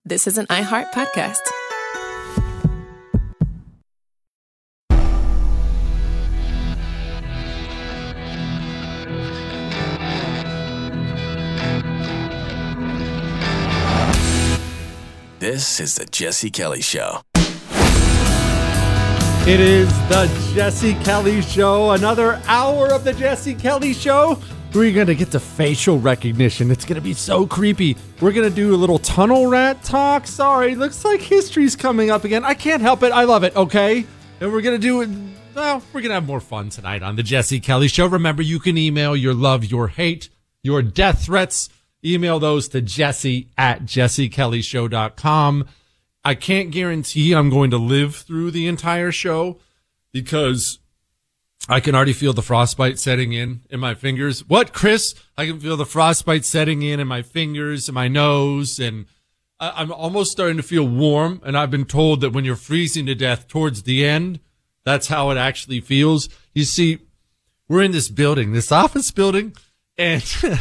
This is an iHeart podcast. This is the Jesse Kelly Show. It is the Jesse Kelly Show. Another hour of the Jesse Kelly Show. We're going to get to facial recognition. It's going to be so creepy. We're going to do a little tunnel rat talk. Sorry, looks like history's coming up again. I can't help it. I love it, okay? And we're going to do it. Well, we're going to have more fun tonight on the Jesse Kelly Show. Remember, you can email your love, your hate, your death threats. Email those to jesse@jessekellyshow.com. I can't guarantee I'm going to live through the entire show because I can already feel the frostbite setting in my fingers. What, Chris? I can feel the frostbite setting in my fingers and my nose, and I'm almost starting to feel warm, and I've been told that when you're freezing to death towards the end, that's how it actually feels. You see, we're in this building, this office building, and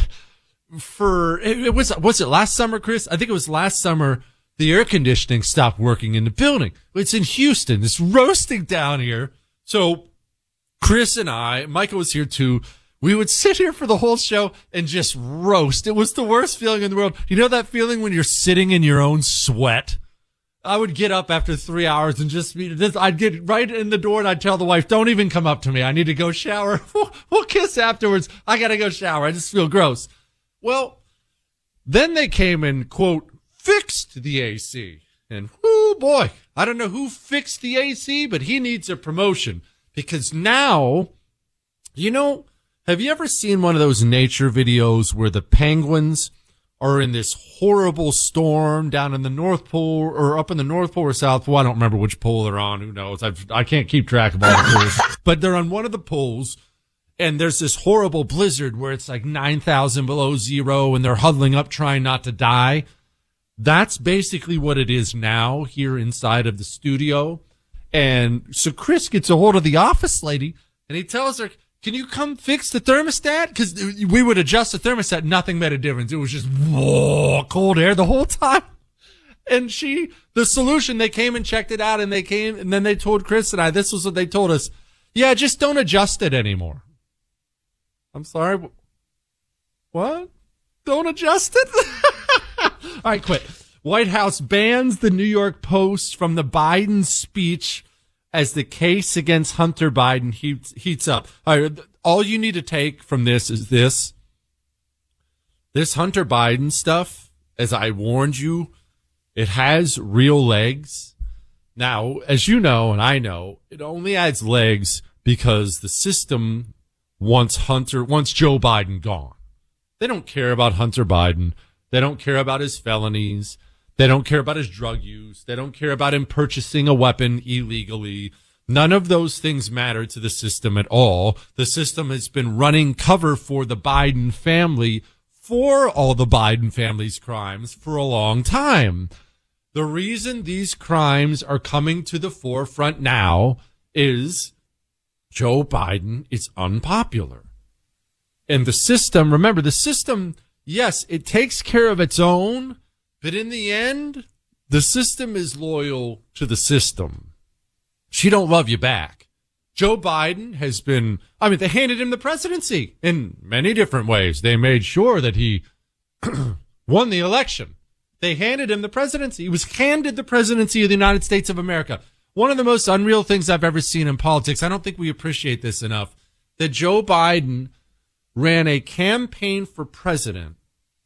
was it last summer, Chris? I think it was last summer. The air conditioning stopped working in the building. It's in Houston. It's roasting down here. So Chris and I, Michael was here too, we would sit here for the whole show and just roast. It was the worst feeling in the world. You know that feeling when you're sitting in your own sweat? I would get up after 3 hours and I'd get right in the door and I'd tell the wife, don't even come up to me. I need to go shower. We'll kiss afterwards. I got to go shower. I just feel gross. Well, then they came and, quote, fixed the AC. And, whoo, boy, I don't know who fixed the AC, but he needs a promotion. Because now, you know, have you ever seen one of those nature videos where the penguins are in this horrible storm down in the North Pole or up in the North Pole or South Pole? I don't remember which pole they're on. Who knows? I can't keep track of all the poles. But they're on one of the poles. And there's this horrible blizzard where it's like 9,000 below zero and they're huddling up trying not to die. That's basically what it is now here inside of the studio. And so Chris gets a hold of the office lady and he tells her, can you come fix the thermostat? Because we would adjust the thermostat. Nothing made a difference. It was just cold air the whole time. And the solution, they came and checked it out and then they told Chris and I, this was what they told us. Yeah, just don't adjust it anymore. I'm sorry. What? Don't adjust it? All right, quit. White House bans the New York Post from the Biden speech as the case against Hunter Biden heats up. All right, all you need to take from this is this. This Hunter Biden stuff, as I warned you, it has real legs. Now, as you know, and I know, it only adds legs because the system wants Joe Biden gone. They don't care about Hunter Biden. They don't care about his felonies. They don't care about his drug use. They don't care about him purchasing a weapon illegally. None of those things matter to the system at all. The system has been running cover for the Biden family for all the Biden family's crimes for a long time. The reason these crimes are coming to the forefront now is Joe Biden is unpopular. And the system, remember, the system, yes, it takes care of its own, but in the end, the system is loyal to the system. She don't love you back. Joe Biden has been, they handed him the presidency in many different ways. They made sure that he won the election. They handed him the presidency. He was handed the presidency of the United States of America. One of the most unreal things I've ever seen in politics, I don't think we appreciate this enough, that Joe Biden ran a campaign for president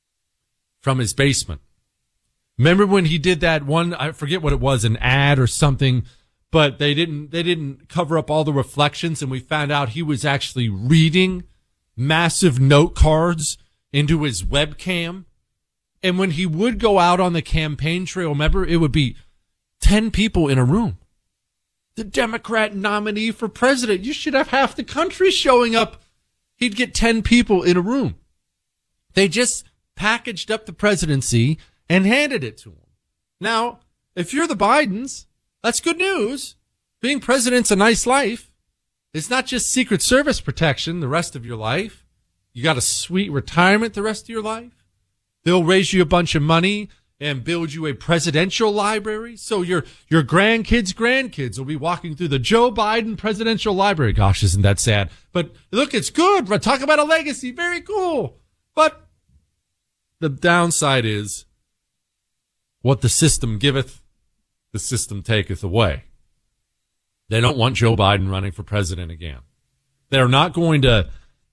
from his basement. Remember when he did that one, I forget what it was, an ad or something, but they didn't cover up all the reflections and we found out he was actually reading massive note cards into his webcam. And when he would go out on the campaign trail, remember, it would be 10 people in a room. The Democrat nominee for president, you should have half the country showing up. He'd get 10 people in a room. They just packaged up the presidency and handed it to him. Now, if you're the Bidens, that's good news. Being president's a nice life. It's not just Secret Service protection the rest of your life. You got a sweet retirement the rest of your life. They'll raise you a bunch of money and build you a presidential library. So your grandkids will be walking through the Joe Biden presidential library. Gosh, isn't that sad? But look, it's good. We're talking about a legacy. Very cool. But the downside is what the system giveth, the system taketh away. They don't want Joe Biden running for president again. They're not going to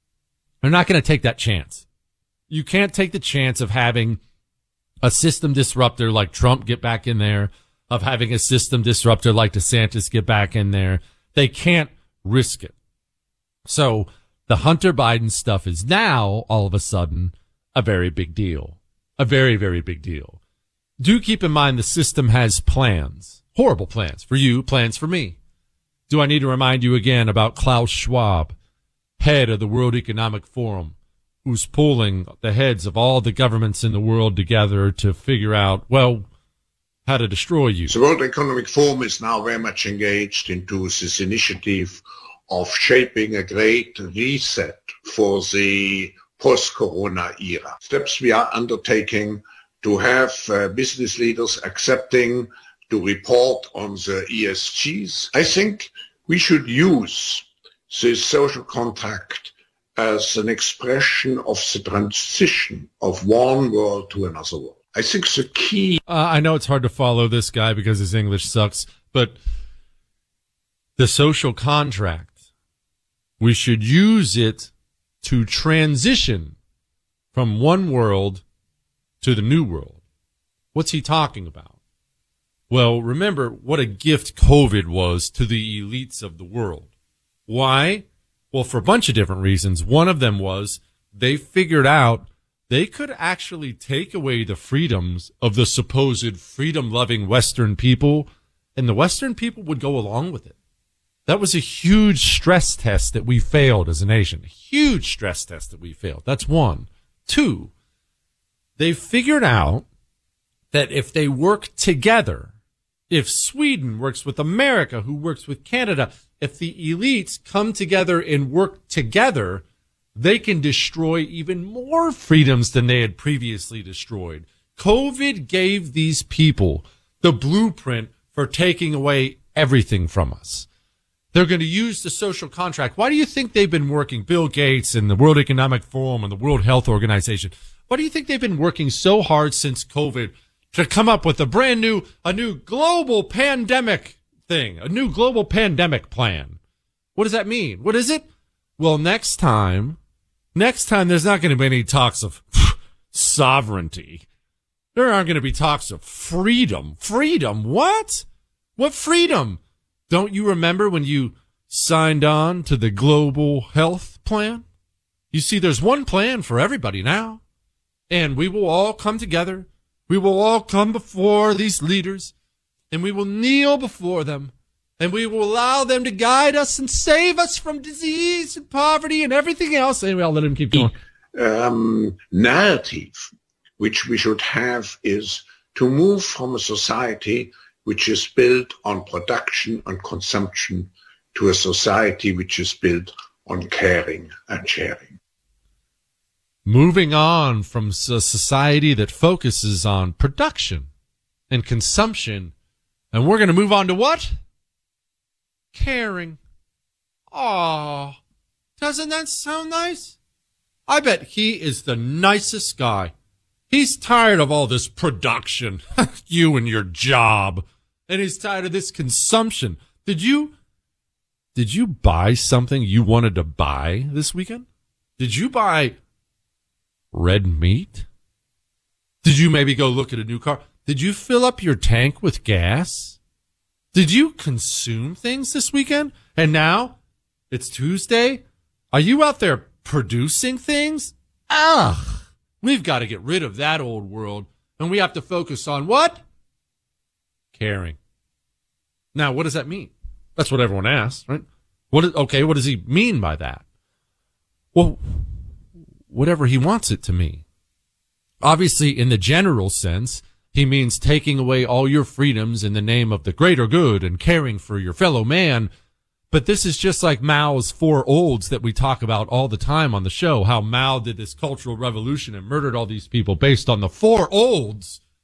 take that chance. You can't take the chance of having a system disruptor like Trump get back in there, of having a system disruptor like DeSantis get back in there. They can't risk it. So the Hunter Biden stuff is now all of a sudden a very big deal. A very, very big deal. Do keep in mind the system has plans, horrible plans for you, plans for me. Do I need to remind you again about Klaus Schwab, head of the World Economic Forum, who's pulling the heads of all the governments in the world together to figure out, well, how to destroy you? The World Economic Forum is now very much engaged into this initiative of shaping a great reset for the post-corona era. Steps we are undertaking to have business leaders accepting to report on the ESGs. I think we should use this social contract as an expression of the transition of one world to another world. I think the key... I know it's hard to follow this guy because his English sucks, but the social contract, we should use it to transition from one world to the new world. What's he talking about? Well, remember what a gift COVID was to the elites of the world. Why? Well, for a bunch of different reasons. One of them was they figured out they could actually take away the freedoms of the supposed freedom-loving Western people, and the Western people would go along with it. That was a huge stress test that we failed as a nation. A huge stress test that we failed. That's one. Two, they figured out that if they work together, if Sweden works with America, who works with Canada, if the elites come together and work together, they can destroy even more freedoms than they had previously destroyed. COVID gave these people the blueprint for taking away everything from us. They're going to use the social contract. Why do you think they've been working, Bill Gates and the World Economic Forum and the World Health Organization? Why do you think they've been working so hard since COVID to come up with a new global pandemic thing, a new global pandemic plan? What does that mean? What is it? Well, next time there's not going to be any talks of sovereignty. There aren't going to be talks of freedom. Freedom? What? What freedom? Don't you remember when you signed on to the global health plan? You see, there's one plan for everybody now. And we will all come together. We will all come before these leaders, and we will kneel before them, and we will allow them to guide us and save us from disease and poverty and everything else. Anyway, I'll let him keep going. Narrative which we should have is to move from a society which is built on production and consumption to a society which is built on caring and sharing. Moving on from a society that focuses on production and consumption, and we're going to move on to what? Caring. Aw, doesn't that sound nice? I bet he is the nicest guy. He's tired of all this production, you and your job, and he's tired of this consumption. Did you buy something you wanted to buy this weekend? Did you buy red meat? Did you maybe go look at a new car? Did you fill up your tank with gas? Did you consume things this weekend? And now it's Tuesday. Are you out there producing things? Ugh. We've got to get rid of that old world, and we have to focus on what? Caring. Now, what does that mean? That's what everyone asks, right? What does he mean by that? Well, whatever he wants it to mean. Obviously, in the general sense, he means taking away all your freedoms in the name of the greater good and caring for your fellow man. But this is just like Mao's four olds that we talk about all the time on the show, how Mao did this cultural revolution and murdered all these people based on the four olds.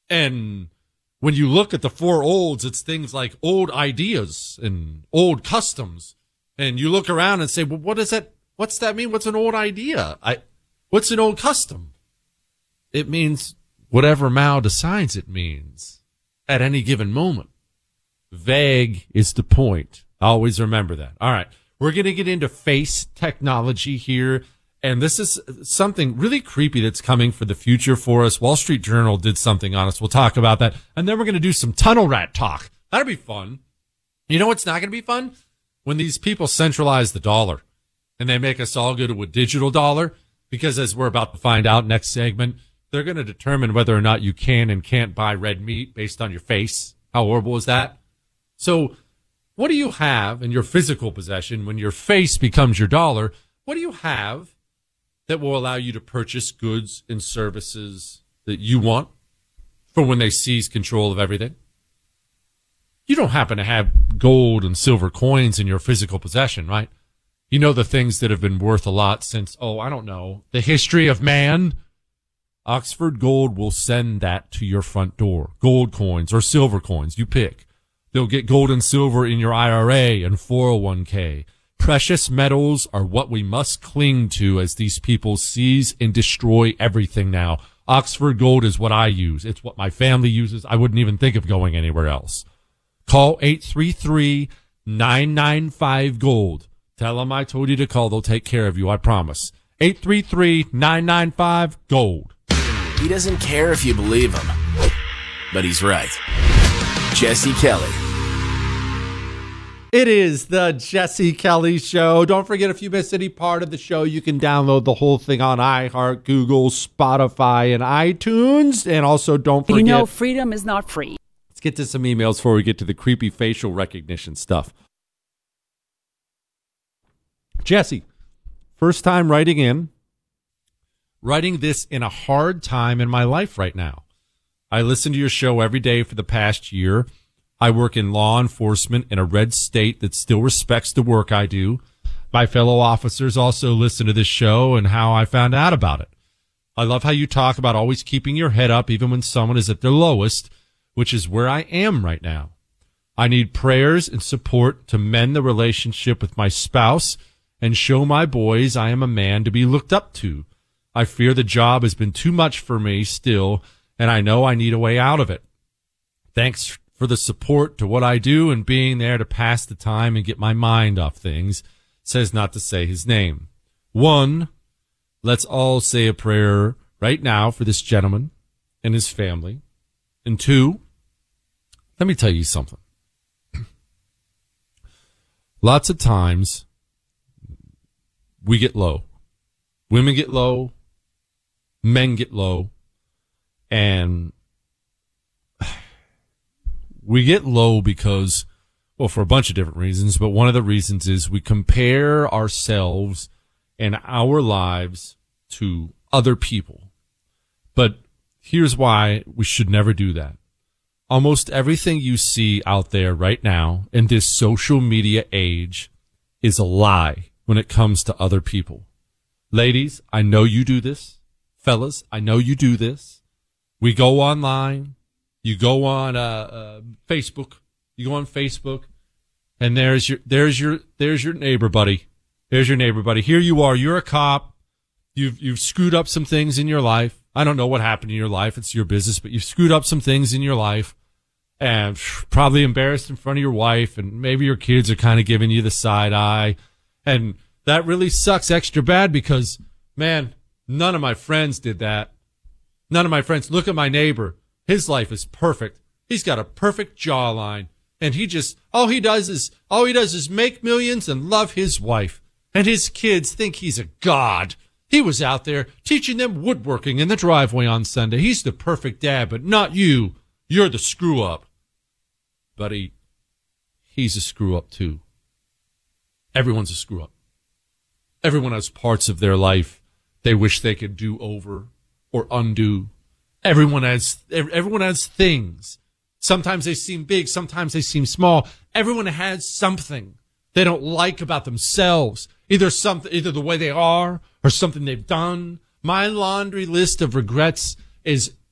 And when you look at the four olds, it's things like old ideas and old customs. And you look around and say, well, what is that? What's that mean? What's an old idea? What's an old custom? It means whatever Mao decides it means at any given moment. Vague is the point. Always remember that. All right. We're going to get into face technology here. And this is something really creepy that's coming for the future for us. Wall Street Journal did something on us. We'll talk about that. And then we're going to do some tunnel rat talk. That'll be fun. You know what's not going to be fun? When these people centralize the dollar and they make us all go to a digital dollar, because as we're about to find out next segment, they're going to determine whether or not you can and can't buy red meat based on your face. How horrible is that? So what do you have in your physical possession when your face becomes your dollar? What do you have that will allow you to purchase goods and services that you want for when they seize control of everything? You don't happen to have gold and silver coins in your physical possession, right? You know, the things that have been worth a lot since, the history of man. Oxford Gold will send that to your front door. Gold coins or silver coins, you pick. They'll get gold and silver in your IRA and 401k. Precious metals are what we must cling to as these people seize and destroy everything now. Oxford Gold is what I use. It's what my family uses. I wouldn't even think of going anywhere else. Call 833-995-GOLD. Tell them I told you to call. They'll take care of you, I promise. 833-995-GOLD. He doesn't care if you believe him, but he's right. Jesse Kelly. It is the Jesse Kelly Show. Don't forget, if you miss any part of the show, you can download the whole thing on iHeart, Google, Spotify, and iTunes. And also, don't forget... You know, freedom is not free. Let's get to some emails before we get to the creepy facial recognition stuff. Jesse, first time writing this in a hard time in my life right now. I listen to your show every day for the past year. I work in law enforcement in a red state that still respects the work I do. My fellow officers also listen to this show and how I found out about it. I love how you talk about always keeping your head up even when someone is at their lowest, which is where I am right now. I need prayers and support to mend the relationship with my spouse and show my boys I am a man to be looked up to. I fear the job has been too much for me still, and I know I need a way out of it. Thanks for the support to what I do and being there to pass the time and get my mind off things. Says not to say his name. 1, let's all say a prayer right now for this gentleman and his family. And 2, let me tell you something. Lots of times we get low. Women get low. Men get low. And we get low because, well, for a bunch of different reasons, but one of the reasons is we compare ourselves and our lives to other people. But here's why we should never do that. Almost everything you see out there right now in this social media age is a lie when it comes to other people. Ladies, I know you do this. Fellas, I know you do this. We go online. You go on Facebook. You go on Facebook, and there's your neighbor buddy. There's your neighbor buddy. Here you are. You're a cop. You've screwed up some things in your life. I don't know what happened in your life. It's your business, but you've screwed up some things in your life, and probably embarrassed in front of your wife, and maybe your kids are kind of giving you the side eye, and that really sucks extra bad because, man, none of my friends did that. None of my friends. Look at my neighbor. His life is perfect. He's got a perfect jawline, and all he does is make millions and love his wife. And his kids think he's a god. He was out there teaching them woodworking in the driveway on Sunday. He's the perfect dad, but not you. You're the screw up. Buddy, he's a screw up too. Everyone's a screw up. Everyone has parts of their life they wish they could do over or undo. Everyone has things. Sometimes they seem big, sometimes they seem small. Everyone has something they don't like about themselves. Either the way they are or something they've done. My laundry list of regrets is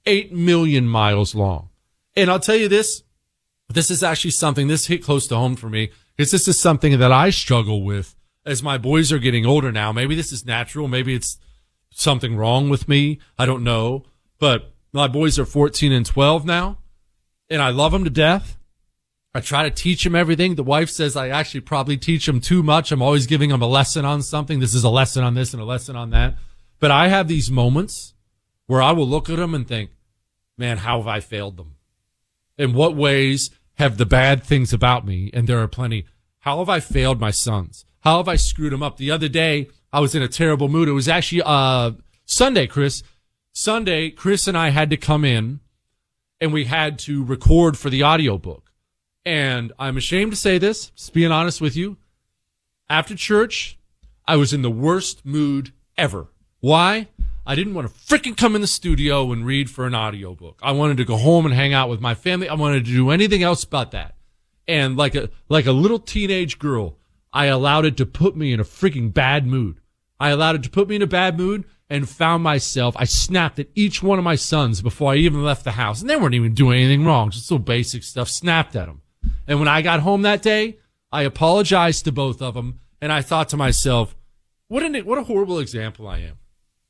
8 million miles long. And I'll tell you this is actually something, this hit close to home for me, because this is something that I struggle with as my boys are getting older now. Maybe this is natural. Maybe it's something wrong with me. I don't know. But my boys are 14 and 12 now, and I love them to death. I try to teach them everything. The wife says I actually probably teach them too much. I'm always giving them a lesson on something. This is a lesson on this and a lesson on that. But I have these moments where I will look at them and think, man, how have I failed them? In what ways have the bad things about me? And there are plenty. How have I failed my sons? How have I screwed them up? The other day, I was in a terrible mood. It was actually Sunday, Chris. Sunday, Chris and I had to come in, and we had to record for the audiobook. And I'm ashamed to say this, just being honest with you. After church, I was in the worst mood ever. Why? I didn't want to freaking come in the studio and read for an audiobook. I wanted to go home and hang out with my family. I wanted to do anything else but that. And like a little teenage girl, I allowed it to put me in a freaking bad mood. I allowed it to put me in a bad mood and found myself, I snapped at each one of my sons before I even left the house. And they weren't even doing anything wrong, just little basic stuff, snapped at them. And when I got home that day, I apologized to both of them, and I thought to myself, what a horrible example I am.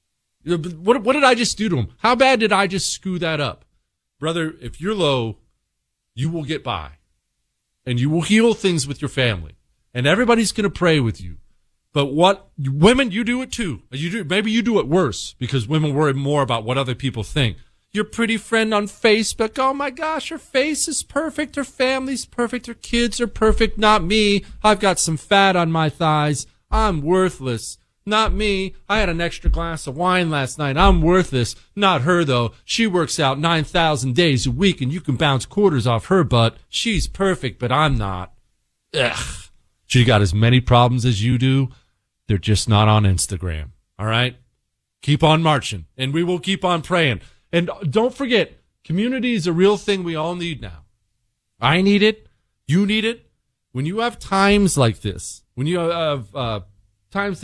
What did I just do to them? How bad did I just screw that up? Brother, if you're low, you will get by, and you will heal things with your family, and everybody's going to pray with you. But women, you do it too. Maybe you do it worse, because women worry more about what other people think. Your pretty friend on Facebook, oh my gosh, her face is perfect, her family's perfect, her kids are perfect, not me. I've got some fat on my thighs. I'm worthless. Not me. I had an extra glass of wine last night. I'm worthless. Not her, though. She works out 9,000 days a week, and you can bounce quarters off her butt. She's perfect, but I'm not. Ugh. She got as many problems as you do. They're just not on Instagram. All right? Keep on marching, and we will keep on praying. And don't forget, community is a real thing we all need now. I need it. You need it. When you have times like this, when you have times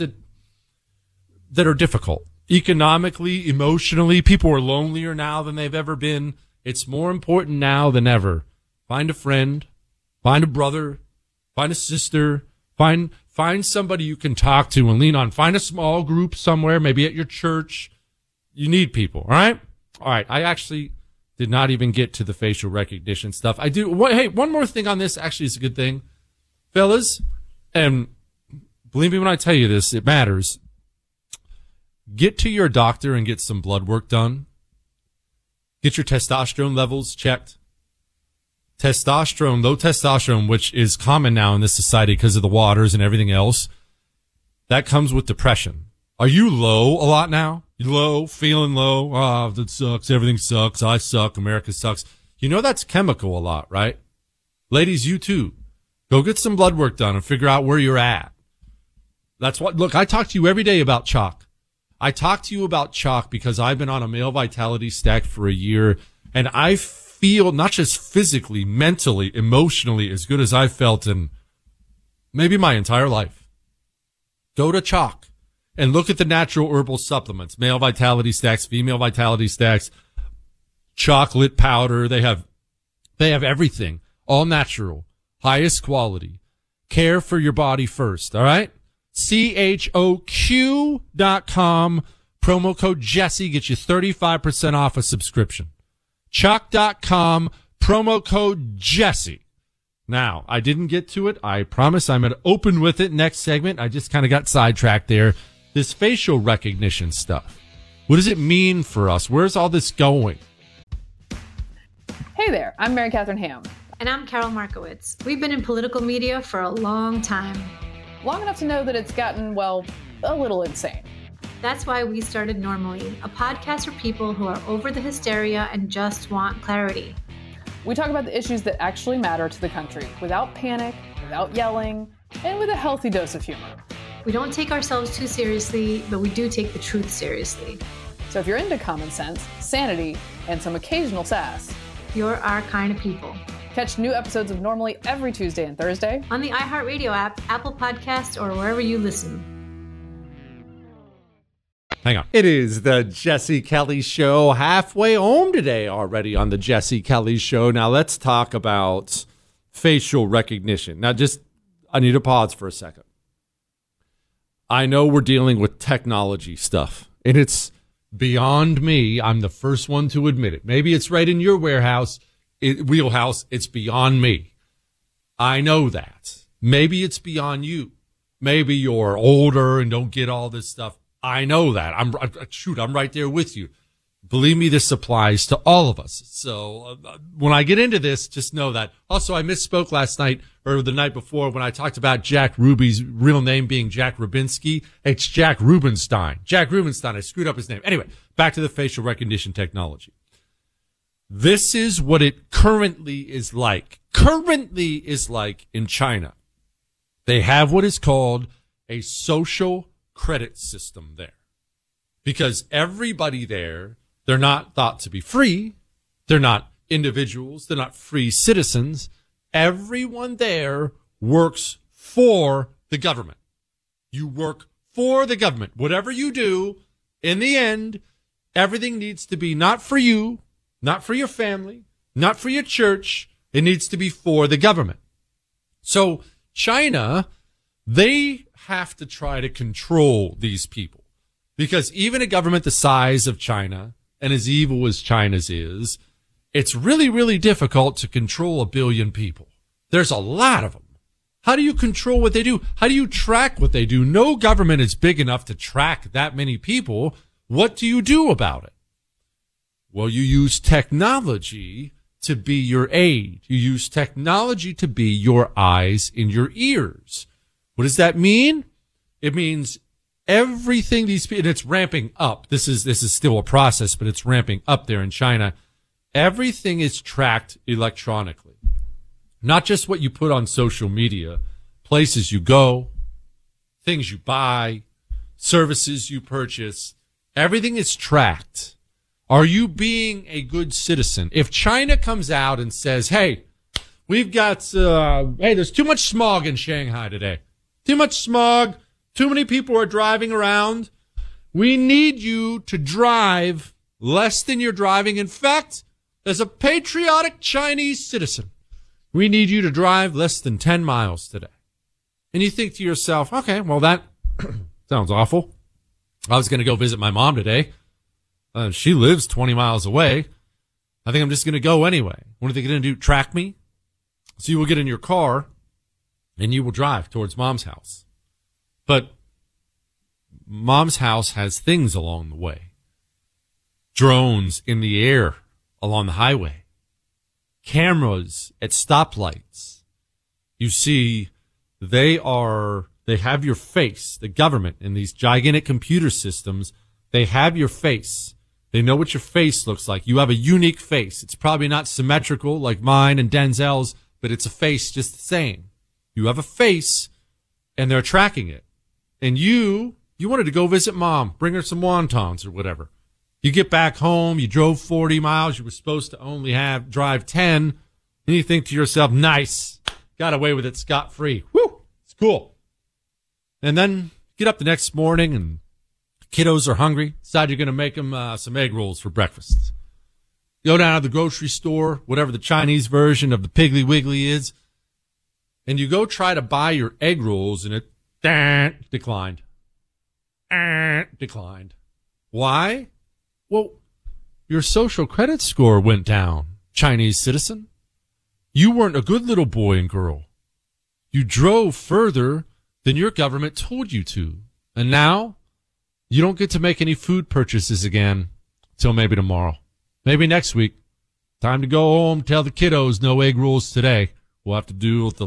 that are difficult, economically, emotionally, people are lonelier now than they've ever been. It's more important now than ever. Find a friend, find a brother, find a sister, find somebody you can talk to and lean on. Find a small group somewhere, maybe at your church. You need people, all right? All right, I actually did not even get to the facial recognition stuff. I do. Hey, one more thing on this actually is a good thing. Fellas, and believe me when I tell you this, it matters. Get to your doctor and get some blood work done. Get your testosterone levels checked. Low testosterone, which is common now in this society because of the waters and everything else, that comes with depression. Are you low a lot now? You low, feeling low? Oh, that sucks. Everything sucks. I suck. America sucks. You know that's chemical a lot, right? Ladies, you too. Go get some blood work done and figure out where you're at. That's what, look, I talk to you every day about chalk. I talk to you about chalk because I've been on a male vitality stack for a year, and I feel not just physically, mentally, emotionally as good as I've felt in maybe my entire life. Go to chalk and look at the natural herbal supplements, male vitality stacks, female vitality stacks, chocolate powder. They have everything, all natural, highest quality. Care for your body first. All right. CHOQ.com. Promo code Jesse gets you 35% off a subscription. Chalk.com. Promo code Jesse. Now, I didn't get to it. I promise I'm going to open with it next segment. I just kind of got sidetracked there. This facial recognition stuff. What does it mean for us? Where's all this going? Hey there, I'm Mary Catherine Ham. And I'm Carol Markowitz. We've been in political media for a long time. Long enough to know that it's gotten, well, a little insane. That's why we started Normally, a podcast for people who are over the hysteria and just want clarity. We talk about the issues that actually matter to the country, without panic, without yelling, and with a healthy dose of humor. We don't take ourselves too seriously, but we do take the truth seriously. So if you're into common sense, sanity, and some occasional sass, you're our kind of people. Catch new episodes of Normally every Tuesday and Thursday on the iHeartRadio app, Apple Podcasts, or wherever you listen. Hang on. It is the Jesse Kelly Show. Halfway home today already on the Jesse Kelly Show. Now let's talk about facial recognition. Now I need to pause for a second. I know we're dealing with technology stuff, and it's beyond me. I'm the first one to admit it. Maybe it's right in your wheelhouse. It's beyond me. I know that. Maybe it's beyond you. Maybe you're older and don't get all this stuff. I know that. I'm right there with you. Believe me, this applies to all of us. So when I get into this, just know that. Also, I misspoke last night or the night before when I talked about Jack Ruby's real name being Jack Rubinsky. It's Jack Rubenstein. Jack Rubenstein. I screwed up his name. Anyway, back to the facial recognition technology. This is what it currently is like. In China. They have what is called a social credit system there. Because everybody there, they're not thought to be free. They're not individuals. They're not free citizens. Everyone there works for the government. You work for the government. Whatever you do, in the end, everything needs to be not for you, not for your family, not for your church. It needs to be for the government. So China, they have to try to control these people. Because even a government the size of China and as evil as China's is, it's really, really difficult to control 1 billion people. There's a lot of them. How do you control what they do? How do you track what they do? No government is big enough to track that many people. What do you do about it? Well, you use technology to be your aid. You use technology to be your eyes and your ears. What does that mean? It means everything these people, and it's ramping up. This is still a process, but it's ramping up there in China. Everything is tracked electronically. Not just what you put on social media, places you go, things you buy, services you purchase. Everything is tracked. Are you being a good citizen? If China comes out and says, hey, we've got, there's too much smog in Shanghai today. Too much smog. Too many people are driving around. We need you to drive less than you're driving. In fact, as a patriotic Chinese citizen, we need you to drive less than 10 miles today. And you think to yourself, okay, well, that sounds awful. I was going to go visit my mom today. She lives 20 miles away. I think I'm just going to go anyway. What are they going to do? Track me? So you will get in your car and you will drive towards mom's house. But mom's house has things along the way. Drones in the air along the highway. Cameras at stoplights. You see, they have your face. The government in these gigantic computer systems, they have your face. They know what your face looks like. You have a unique face. It's probably not symmetrical like mine and Denzel's, but it's a face just the same. You have a face, and they're tracking it. And you wanted to go visit mom, bring her some wontons or whatever. You get back home, you drove 40 miles, you were supposed to only drive 10, and you think to yourself, nice, got away with it scot-free. Woo, it's cool. And then get up the next morning, and kiddos are hungry, decide you're going to make them some egg rolls for breakfast. Go down to the grocery store, whatever the Chinese version of the Piggly Wiggly is, and you go try to buy your egg rolls, and it declined. Declined. Why? Well, your social credit score went down, Chinese citizen. You weren't a good little boy and girl. You drove further than your government told you to. And now you don't get to make any food purchases again till maybe tomorrow. Maybe next week. Time to go home, tell the kiddos no egg rolls today. We'll have to deal with the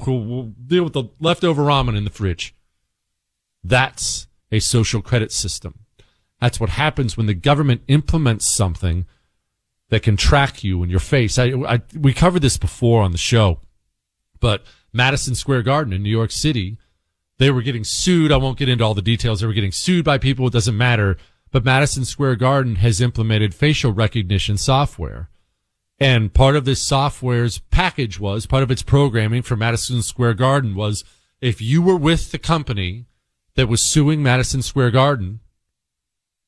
leftover ramen in the fridge. That's a social credit system. That's what happens when the government implements something that can track you in your face. We covered this before on the show, but Madison Square Garden in New York City, they were getting sued. I won't get into all the details. They were getting sued by people. It doesn't matter. But Madison Square Garden has implemented facial recognition software. And part of this software's package was, part of its programming for Madison Square Garden was, if you were with the company that was suing Madison Square Garden,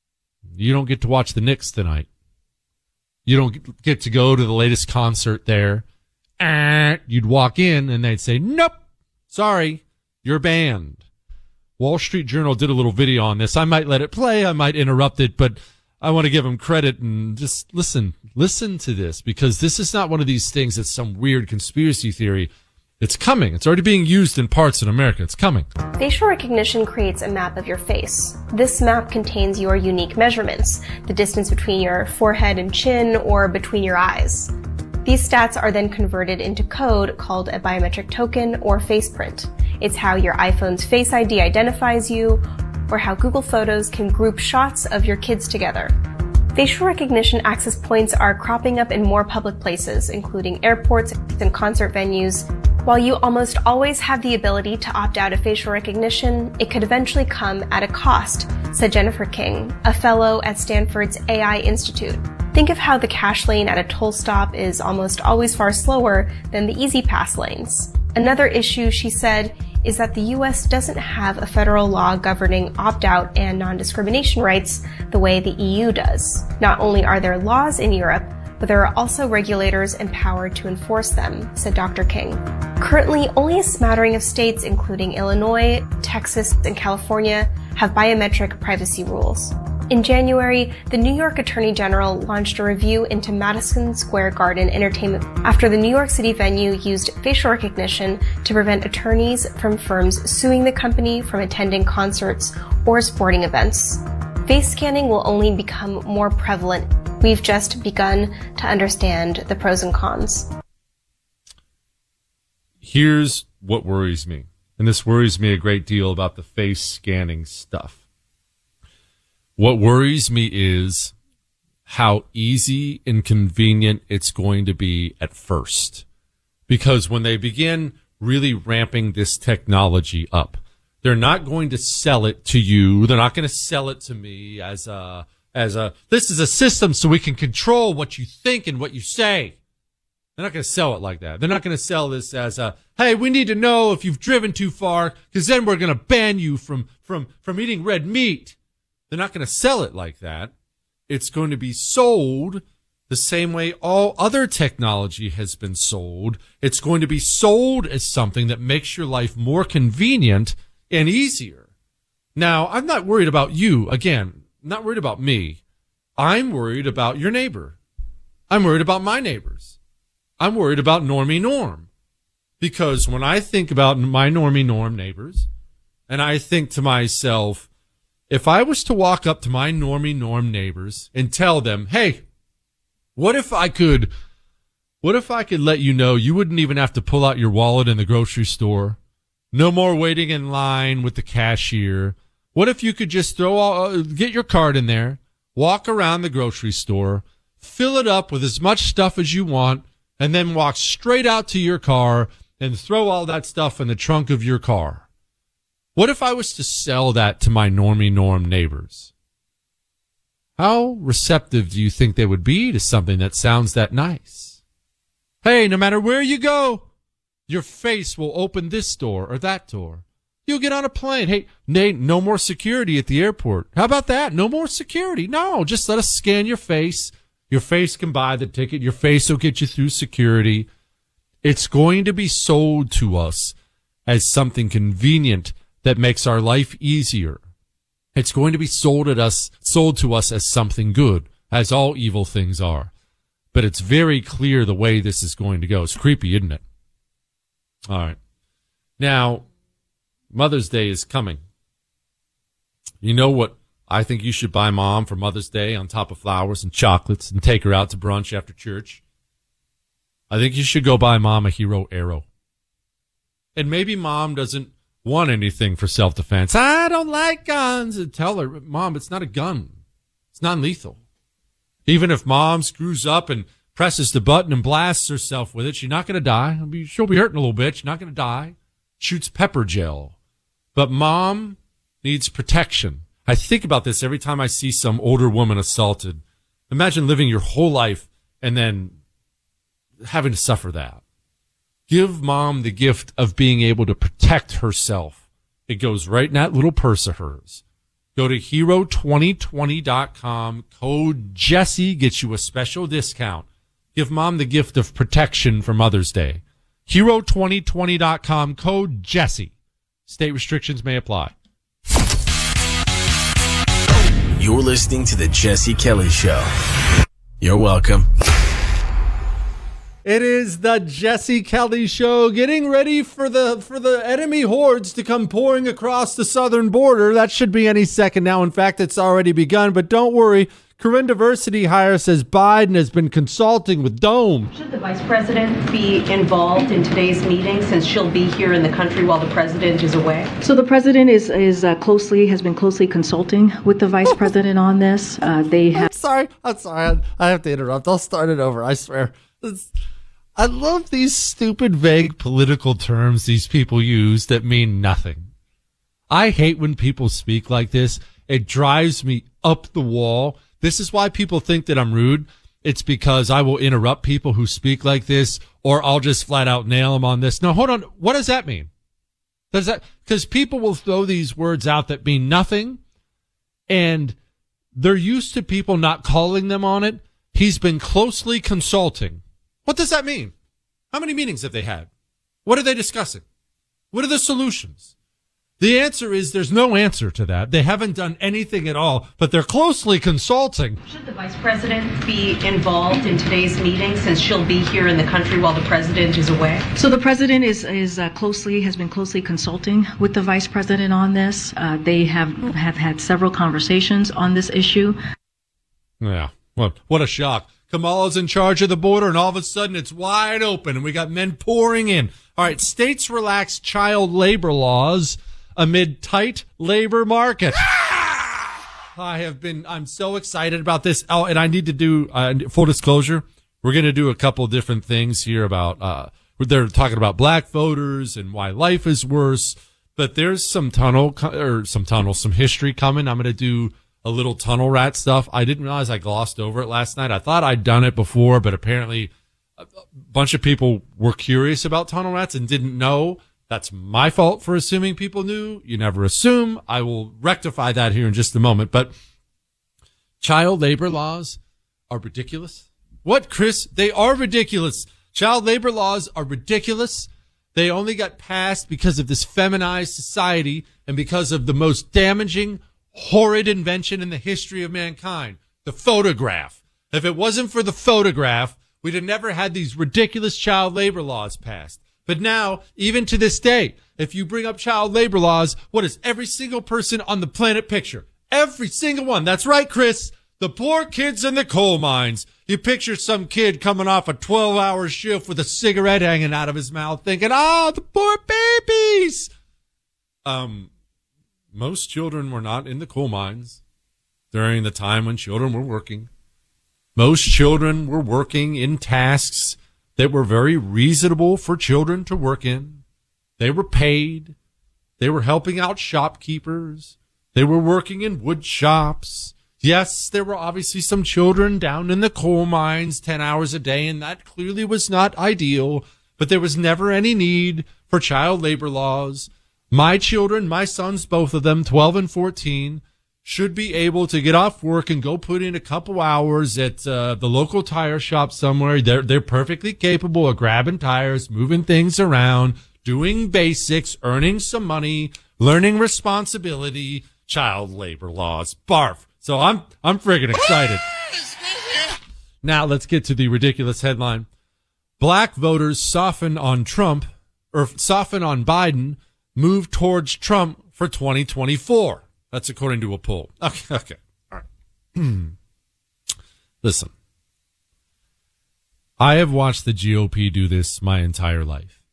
You don't get to watch the Knicks tonight. You don't get to go to the latest concert there. You'd walk in and they'd say, nope, sorry, you're banned. Wall Street Journal did a little video on this. I might let it play. I might interrupt it, but I want to give them credit and just listen to this, because this is not one of these things that's some weird conspiracy theory. It's coming. It's already being used in parts in America. It's coming. Facial recognition creates a map of your face. This map contains your unique measurements, the distance between your forehead and chin or between your eyes. These stats are then converted into code called a biometric token or face print. It's how your iPhone's Face ID identifies you, or how Google Photos can group shots of your kids together. Facial recognition access points are cropping up in more public places, including airports and concert venues. While you almost always have the ability to opt out of facial recognition, it could eventually come at a cost, said Jennifer King, a fellow at Stanford's AI Institute. Think of how the cash lane at a toll stop is almost always far slower than the easy pass lanes. Another issue, she said, is that the U.S. doesn't have a federal law governing opt-out and non-discrimination rights the way the EU does. Not only are there laws in Europe, but there are also regulators empowered to enforce them, said Dr. King. Currently, only a smattering of states, including Illinois, Texas, and California, have biometric privacy rules. In January, the New York Attorney General launched a review into Madison Square Garden Entertainment after the New York City venue used facial recognition to prevent attorneys from firms suing the company from attending concerts or sporting events. Face scanning will only become more prevalent. We've just begun to understand the pros and cons. Here's what worries me, and this worries me a great deal about the face scanning stuff. What worries me is how easy and convenient it's going to be at first. Because when they begin really ramping this technology up, they're not going to sell it to you. They're not going to sell it to me as this is a system so we can control what you think and what you say. They're not going to sell it like that. They're not going to sell this as hey, we need to know if you've driven too far, because then we're going to ban you from eating red meat. They're not going to sell it like that. It's going to be sold the same way all other technology has been sold. It's going to be sold as something that makes your life more convenient and easier. Now, I'm not worried about you. Again, not worried about me. I'm worried about your neighbor. I'm worried about my neighbors. I'm worried about Normie Norm. Because when I think about my Normie Norm neighbors, and I think to myself, if I was to walk up to my Normie Norm neighbors and tell them, hey, what if I could let you know you wouldn't even have to pull out your wallet in the grocery store? No more waiting in line with the cashier. What if you could just get your card in there, walk around the grocery store, fill it up with as much stuff as you want, and then walk straight out to your car and throw all that stuff in the trunk of your car? What if I was to sell that to my Normie Norm neighbors? How receptive do you think they would be to something that sounds that nice? Hey, no matter where you go, your face will open this door or that door. You'll get on a plane. Hey, Nate, no more security at the airport. How about that? No more security. No, just let us scan your face. Your face can buy the ticket. Your face will get you through security. It's going to be sold to us as something convenient that makes our life easier. It's going to be sold to us as something good, as all evil things are. But it's very clear the way this is going to go. It's creepy, isn't it? All right. Now, Mother's Day is coming. You know what I think you should buy Mom for Mother's Day on top of flowers and chocolates and take her out to brunch after church? I think you should go buy Mom a Hero Arrow. And maybe Mom doesn't want anything for self-defense. I don't like guns. And tell her, Mom, it's not a gun. It's non-lethal. Even if Mom screws up and presses the button and blasts herself with it, she's not going to die. She'll be hurting a little bit. She's not going to die. Shoots pepper gel. But Mom needs protection. I think about this every time I see some older woman assaulted. Imagine living your whole life and then having to suffer that. Give Mom the gift of being able to protect herself. It goes right in that little purse of hers. Go to hero2020.com. Code Jesse gets you a special discount. Give mom the gift of protection for Mother's Day. Hero2020.com. Code Jesse. State restrictions may apply. You're listening to The Jesse Kelly Show. You're welcome. It is the Jesse Kelly Show, getting ready for the enemy hordes to come pouring across the southern border. That should be any second now. In fact, it's already begun. But don't worry, Corinne Diversity Hire says Biden has been consulting with Dome. Should the vice president be involved in today's meeting since she'll be here in the country while the president is away? So the president has been closely consulting with the vice president on this. I'm sorry. I have to interrupt. I'll start it over. I swear. I love these stupid, vague political terms these people use that mean nothing. I hate when people speak like this. It drives me up the wall. This is why people think that I'm rude. It's because I will interrupt people who speak like this, or I'll just flat out nail them on this. No, hold on. What does that mean? Because people will throw these words out that mean nothing, and they're used to people not calling them on it. He's been closely consulting. What does that mean? How many meetings have they had? What are they discussing? What are the solutions? The answer is there's no answer to that. They haven't done anything at all, but they're closely consulting. Should the vice president be involved in today's meeting since she'll be here in the country while the president is away? So the president has been closely consulting with the vice president on this. They have had several conversations on this issue. Yeah, what a shock. Kamala's in charge of the border, and all of a sudden it's wide open, and we got men pouring in. All right, states relax child labor laws amid tight labor market. I'm so excited about this. Oh, and I need to do, full disclosure, we're going to do a couple different things here about, they're talking about black voters and why life is worse, but there's some history coming. I'm going to do a little tunnel rat stuff. I didn't realize I glossed over it last night. I thought I'd done it before, but apparently a bunch of people were curious about tunnel rats and didn't know. That's my fault for assuming people knew. You never assume. I will rectify that here in just a moment. But child labor laws are ridiculous. What, Chris? They are ridiculous. Child labor laws are ridiculous. They only got passed because of this feminized society and because of the most damaging, horrid invention in the history of mankind, the photograph. If it wasn't for the photograph, we'd have never had these ridiculous child labor laws passed. But now, even to this day, if you bring up child labor laws, what is every single person on the planet picture? Every single one. That's right, Chris. The poor kids in the coal mines. You picture some kid coming off a 12-hour shift with a cigarette hanging out of his mouth thinking, oh, the poor babies. Most children were not in the coal mines during the time when children were working. Most children were working in tasks that were very reasonable for children to work in. They were paid. They were helping out shopkeepers. They were working in wood shops. Yes, there were obviously some children down in the coal mines 10 hours a day, and that clearly was not ideal, but there was never any need for child labor laws. My children, my sons, both of them, 12 and 14, should be able to get off work and go put in a couple hours at the local tire shop somewhere. They're perfectly capable of grabbing tires, moving things around, doing basics, earning some money, learning responsibility. Child labor laws. Barf. So I'm friggin' excited. Now let's get to the ridiculous headline. Black voters soften on Biden, move towards Trump for 2024. That's according to a poll. Okay. All right. Listen, I have watched the GOP do this my entire life.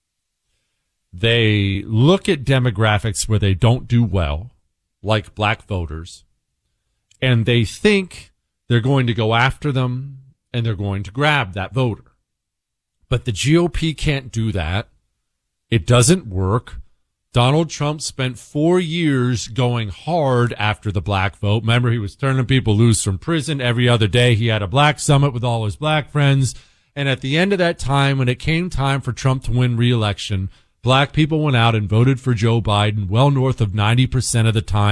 They look at demographics where they don't do well, like black voters, and they think they're going to go after them and they're going to grab that voter. But the GOP can't do that. It doesn't work. Donald Trump spent 4 years going hard after the black vote. Remember, he was turning people loose from prison every other day. He had a black summit with all his black friends. And at the end of that time, when it came time for Trump to win re-election, black people went out and voted for Joe Biden well north of 90% of the time.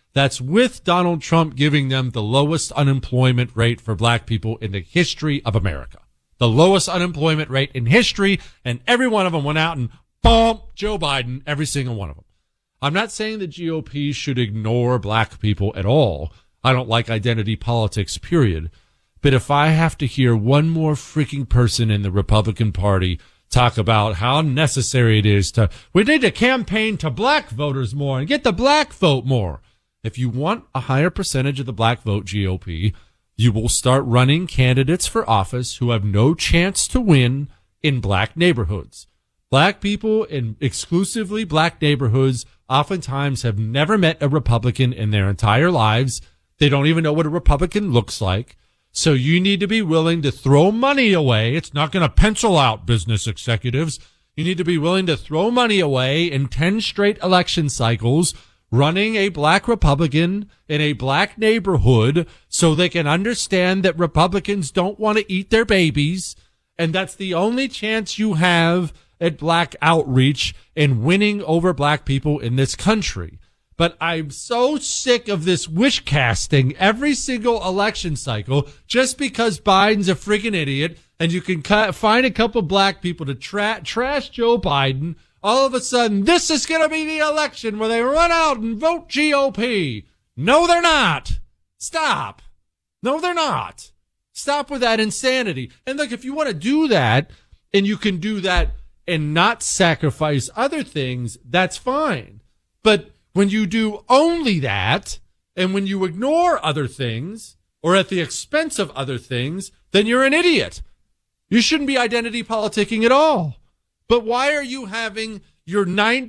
That's with Donald Trump giving them the lowest unemployment rate for black people in the history of America. The lowest unemployment rate in history, and every one of them went out and boom, Joe Biden, every single one of them. I'm not saying the GOP should ignore black people at all. I don't like identity politics, period. But if I have to hear one more freaking person in the Republican Party talk about how necessary it is we need to campaign to black voters more and get the black vote more. If you want a higher percentage of the black vote, GOP, you will start running candidates for office who have no chance to win in black neighborhoods. Black people in exclusively black neighborhoods oftentimes have never met a Republican in their entire lives. They don't even know what a Republican looks like. So you need to be willing to throw money away. It's not going to pencil out, business executives. You need to be willing to throw money away in 10 straight election cycles, running a black Republican in a black neighborhood so they can understand that Republicans don't want to eat their babies. And that's the only chance you have at black outreach and winning over black people in this country. But I'm so sick of this wish casting every single election cycle just because Biden's a freaking idiot and you can find a couple black people to trash Joe Biden. All of a sudden, this is going to be the election where they run out and vote GOP. No, they're not. Stop. No, they're not. Stop with that insanity. And look, if you want to do that and you can do that and not sacrifice other things, that's fine. But when you do only that, and when you ignore other things, or at the expense of other things, then you're an idiot. You shouldn't be identity politicking at all. But why are you having your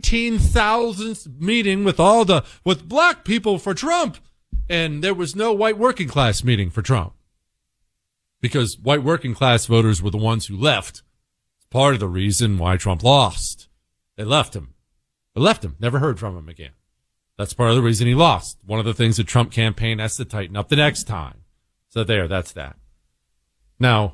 19,000th meeting with black people for Trump? And there was no white working class meeting for Trump. Because white working class voters were the ones who left. Part of the reason why Trump lost. They left him. Never heard from him again. That's part of the reason he lost. One of the things the Trump campaign has to tighten up the next time. So that's that. Now,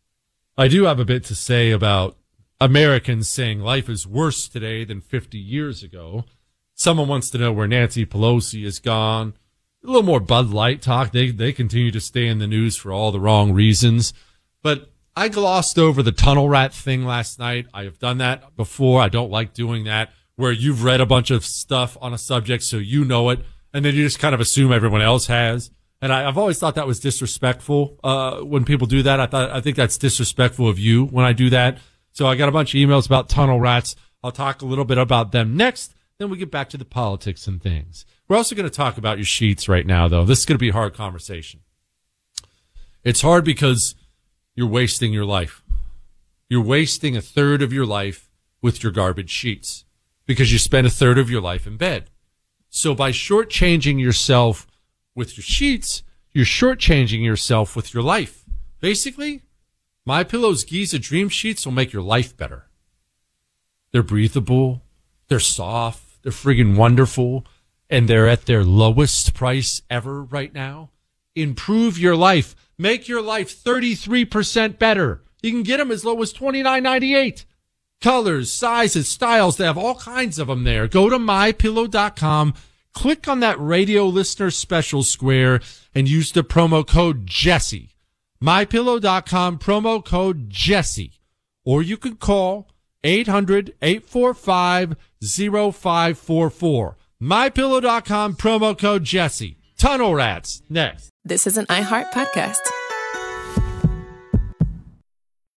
I do have a bit to say about Americans saying life is worse today than 50 years ago. Someone wants to know where Nancy Pelosi is gone. A little more Bud Light talk. They continue to stay in the news for all the wrong reasons. But I glossed over the tunnel rat thing last night. I have done that before. I don't like doing that, where you've read a bunch of stuff on a subject so you know it, and then you just kind of assume everyone else has. And I've always thought that was disrespectful when people do that. I think that's disrespectful of you when I do that. So I got a bunch of emails about tunnel rats. I'll talk a little bit about them next. Then we get back to the politics and things. We're also going to talk about your sheets right now, though. This is going to be a hard conversation. It's hard because you're wasting your life. You're wasting a third of your life with your garbage sheets because you spend a third of your life in bed. So by shortchanging yourself with your sheets, you're shortchanging yourself with your life. Basically, MyPillow's Giza Dream Sheets will make your life better. They're breathable, they're soft, they're friggin' wonderful, and they're at their lowest price ever right now. Improve your life. Make your life 33% better. You can get them as low as $29.98. Colors, sizes, styles, they have all kinds of them there. Go to MyPillow.com, click on that radio listener special square, and use the promo code Jesse. MyPillow.com, promo code Jesse. Or you can call 800-845-0544. MyPillow.com, promo code Jesse. Tunnel Rats, next. This is an iHeart podcast.